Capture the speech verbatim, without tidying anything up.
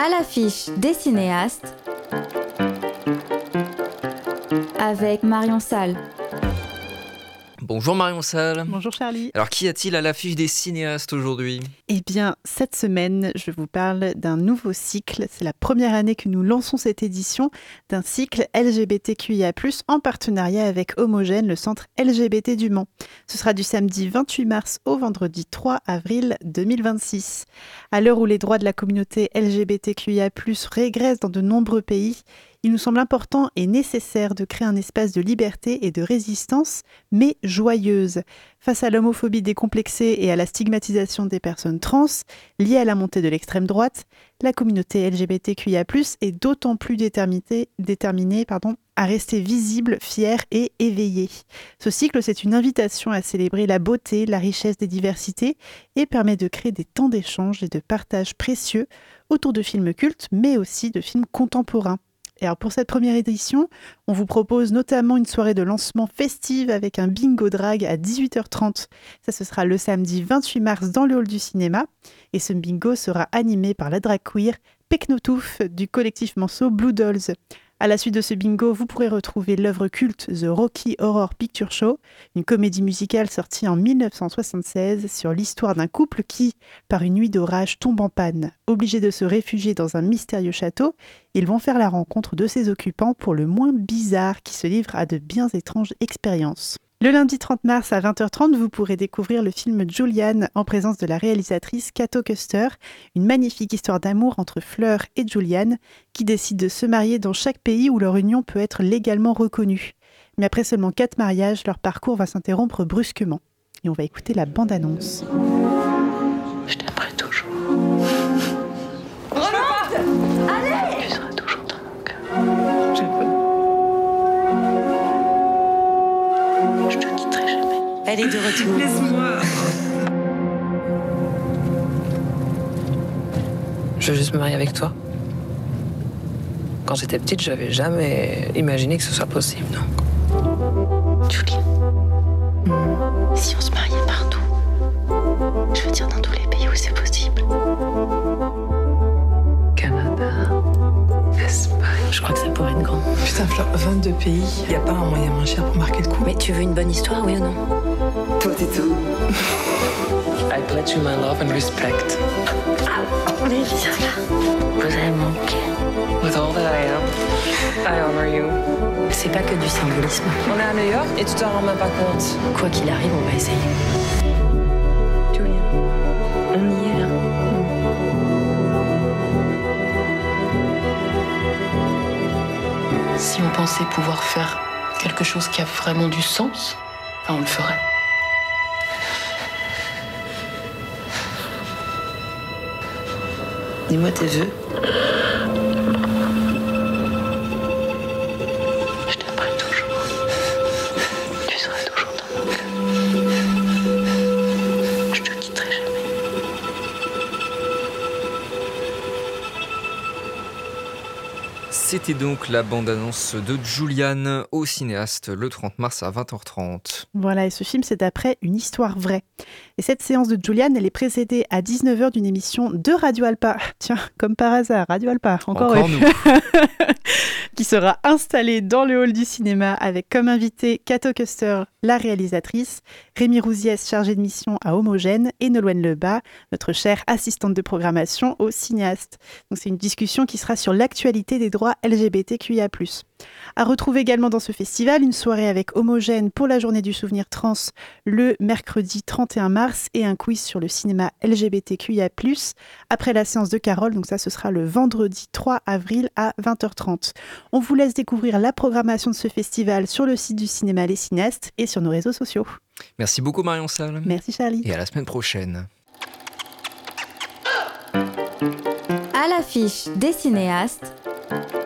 À l'affiche des cinéastes avec Marion Salle. Bonjour Marion Salle. Bonjour Charlie. Alors qu'y a-t-il à l'affiche des cinéastes aujourd'hui ? Eh bien, cette semaine, je vous parle d'un nouveau cycle. C'est la première année que nous lançons cette édition d'un cycle L G B T Q I A plus, en partenariat avec Homogène, le centre L G B T du Mans. Ce sera du samedi vingt-huit mars au vendredi trois avril deux mille vingt-six. À l'heure où les droits de la communauté L G B T Q I A plus, régressent dans de nombreux pays, il nous semble important et nécessaire de créer un espace de liberté et de résistance, mais joyeuse. Face à l'homophobie décomplexée et à la stigmatisation des personnes trans, liée à la montée de l'extrême droite, la communauté L G B T Q I A plus, est d'autant plus déterminée, déterminée pardon, à rester visible, fière et éveillée. Ce cycle, c'est une invitation à célébrer la beauté, la richesse des diversités et permet de créer des temps d'échange et de partage précieux autour de films cultes, mais aussi de films contemporains. Et alors pour cette première édition, on vous propose notamment une soirée de lancement festive avec un bingo drag à dix-huit heures trente. Ça, ce sera le samedi vingt-huit mars dans le hall du cinéma. Et ce bingo sera animé par la drag queer Peknotouf du collectif Manceau Blue Dolls. À la suite de ce bingo, vous pourrez retrouver l'œuvre culte The Rocky Horror Picture Show, une comédie musicale sortie en dix-neuf cent soixante-seize sur l'histoire d'un couple qui, par une nuit d'orage, tombe en panne. Obligés de se réfugier dans un mystérieux château, ils vont faire la rencontre de ses occupants pour le moins bizarres qui se livrent à de bien étranges expériences. Le lundi trente mars à vingt heures trente, vous pourrez découvrir le film Julian en présence de la réalisatrice Cato Custer, une magnifique histoire d'amour entre Fleur et Julian qui décident de se marier dans chaque pays où leur union peut être légalement reconnue. Mais après seulement quatre mariages, leur parcours va s'interrompre brusquement. Et on va écouter la bande-annonce. Je t'aimerai toujours. Regarde ! Allez ! Tu seras toujours dans mon cœur. Je peux. Je te quitterai jamais. Elle est de retour. Laisse-moi. Je veux juste me marier avec toi. Quand j'étais petite, j'avais jamais imaginé que ce soit possible, non. Julie, si on se mariait partout, je veux dire dans tous les pays où c'est possible. Canada, Espagne. Je crois que ça pourrait être grand. Putain, Fleur, vingt-deux pays, y a pas un moyen moins cher pour marquer le coup. Mais tu veux une bonne histoire, oui ou non? Toi, t'es tout. I pledge you my love and respect. Mais viens là. Vous avez manqué. With all that I am, I honor you. C'est pas que du symbolisme. On est à New York et tu t'en rends même pas compte. Quoi qu'il arrive, on va essayer. Julia. On y est là. Si on pensait pouvoir faire quelque chose qui a vraiment du sens, ben on le ferait. Dis-moi tes vœux. Je t'aimerai toujours. Tu seras toujours dans mon cœur. Je te quitterai jamais. C'était donc la bande-annonce de Julian au cinéaste le trente mars à vingt heures trente. Voilà, et ce film, c'est d'après une histoire vraie. Et cette séance de Julian, elle est précédée à dix-neuf heures d'une émission de Radio Alpa. Tiens, comme par hasard, Radio Alpa, encore, Encore eux. nous. Qui sera installée dans le hall du cinéma avec comme invité Cato Custer, la réalisatrice, Rémi Rouziès, chargé de mission à Homogène, et Nolwenn Lebas, notre chère assistante de programmation au cinéaste. Donc c'est une discussion qui sera sur l'actualité des droits L G B T Q I A plus. À retrouver également dans ce festival une soirée avec Homogène pour la journée du souvenir trans le mercredi trente et un mars et un quiz sur le cinéma L G B T Q I A plus, après la séance de Carole, donc ça ce sera le vendredi trois avril à vingt heures trente. On vous laisse découvrir la programmation de ce festival sur le site du cinéma Les Cinéastes et sur nos réseaux sociaux. Merci beaucoup Marion Salle. Merci Charlie. Et à la semaine prochaine. À l'affiche des cinéastes